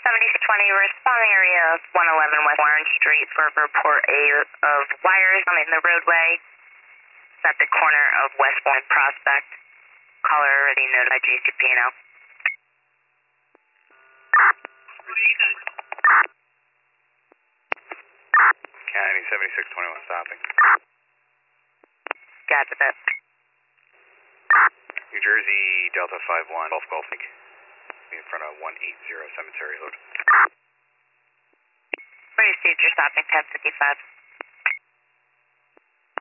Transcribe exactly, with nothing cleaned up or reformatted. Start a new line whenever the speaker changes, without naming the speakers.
seventy-six twenty, responding area of one eleven West Warren Street for a report a, of wires in the roadway. It's at the corner of West Warren Prospect. Caller already notified G C P N L.
County seventy-six twenty-one stopping.
Gotcha that.
New Jersey Delta five one, Golf Golf Lake. In front of one eighty Cemetery Road.
Ready to see you're stopping ten fifty-five.